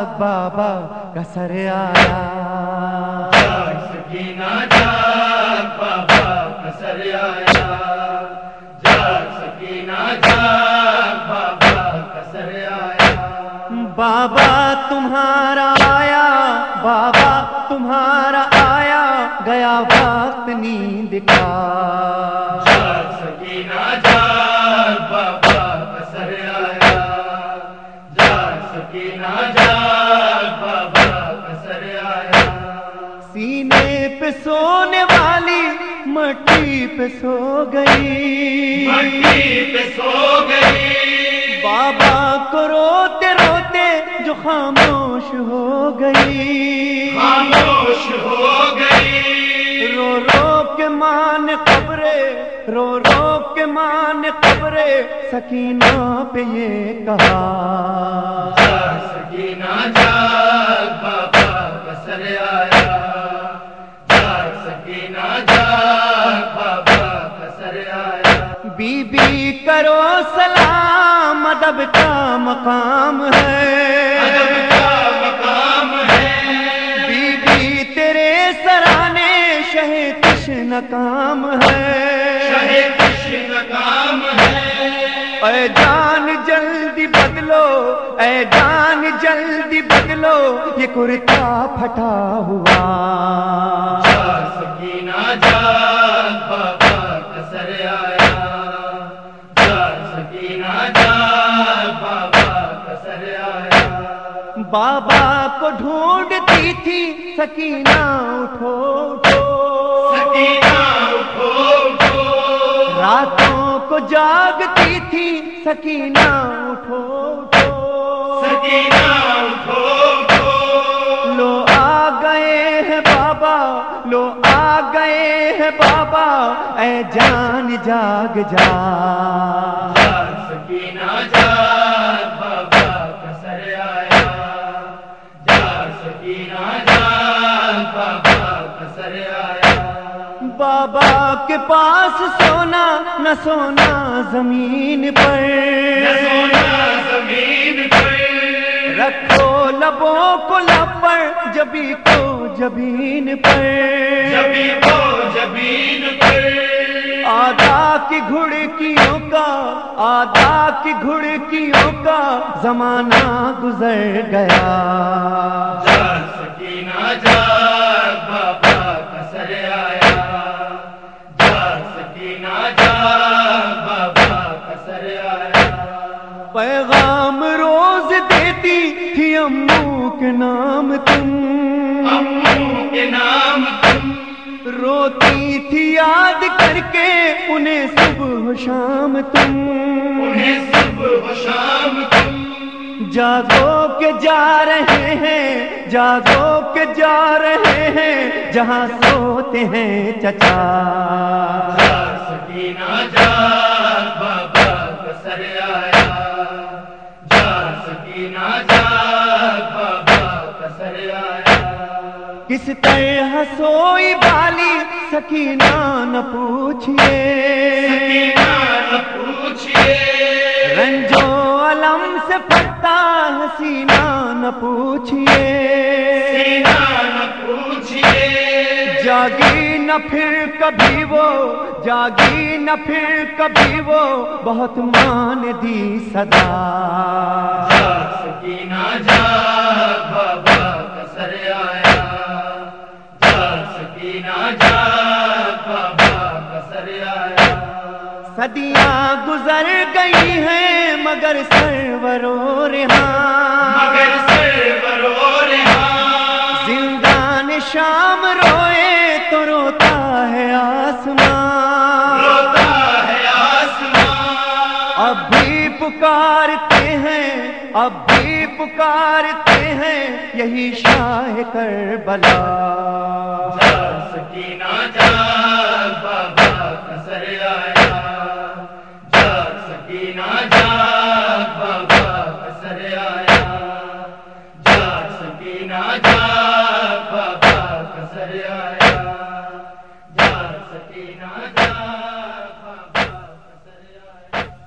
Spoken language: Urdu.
بابا کا سر آیا، جاگ سکینہ جاگ بابا کا سر آیا، جاگ سکینہ جاگ بابا کا سر آیا، بابا تمہارا آیا، بابا تمہارا آیا، گیا وقت نیند کا، جاگ سکینہ جاگ بابا کا سر آیا، جاگ سکینہ جاگ بابا کا سر آیا، سینے پہ سونے والی مٹی پہ سو گئی، مٹی پہ سو گئی، بابا کو روتے روتے جو خاموش ہو گئی، خاموش ہو گئی، رو رو کے مان قبرے، رو رو کے مان قبرے، سکینہ پہ یہ کہا، جاگ سکینہ جاگ بابا کا سر آیا، جاگ سکینہ جاگ بابا کا سر آیا، بی بی کرو سلام، ادب کا مقام ہے، ادب کا مقام ہے، بی بی تیرے سرانے شہ کشن کام ہے، شہ کشن کام ہے، اے جان جلدی بدلو، اے جان جلدی بدلو، یہ کرتا پھٹا ہوا، جاگ سکینہ جاگ بابا کا سر آیا، جاگ سکینہ جاگ بابا کا سر آیا، بابا کو ڈھونڈتی تھی سکینہ اٹھو اٹھو، سکینہ اٹھو اٹھو، راتوں کو جاگتی تھی سکینہ اٹھو اٹھو، سکینہ اٹھو اٹھو، لو آ گئے ہیں بابا، لو آ گئے ہیں بابا، اے جان جاگ جا، جاگ سکینہ جاگ بابا کا سر آیا، جاگ سکینہ جاگ بابا کا سر آیا، بابا کے پاس سونا نہ سونا زمین پر، نہ سونا زمین پر، رکھو لبوں کو لب پر، جبی کو جبین پر، جبی کو جبین پر، آدھا کی گھڑکیوں کا، آدھا کی گھڑکیوں کا زمانہ گزر گیا، جاگ سکینہ جاگ بابا کا سر آیا، جاگ سکینہ جاگ بابا کا سر آیا، پیغام روز دیتی تھی امو کے نام تم، امو کے نام تم، روتی تھی یاد کر کے انہیں صبح و شام تم، انہیں صبح و شام تم، جاگو کے جا رہے ہیں، جاگو کے جا رہے ہیں، جہاں سوتے ہیں چچا، جاگ سکینہ جاگ بابا کا سر آیا، جاگ سکینہ جاگ بابا کا سر آیا، کس طرح سوئی بالی سکینہ نہ پوچھئے، سکینہ نہ پوچھئے، رنجو علم سے پھٹتا ہے سینہ نہ پوچھئے، سینہ نہ پوچھئے، جاگی نہ پھر کبھی وہ، جاگی نہ پھر کبھی وہ، بہت مان دی صدا، جاگ سکینہ جاگ بابا کا سر آیا، جاگ سکینہ جاگ بابا کا سر آیا، صدیاں گزر گئی ہیں مگر سرور و ریحاں، مگر سرور و ریحاں، زندان شام روئے تو روتا ہے آسمان، روتا ہے آسمان، اب بھی پکارتے ہیں، اب بھی پکارتے ہیں، یہی شاہ کربلا، جاگ سکینہ جاگ بابا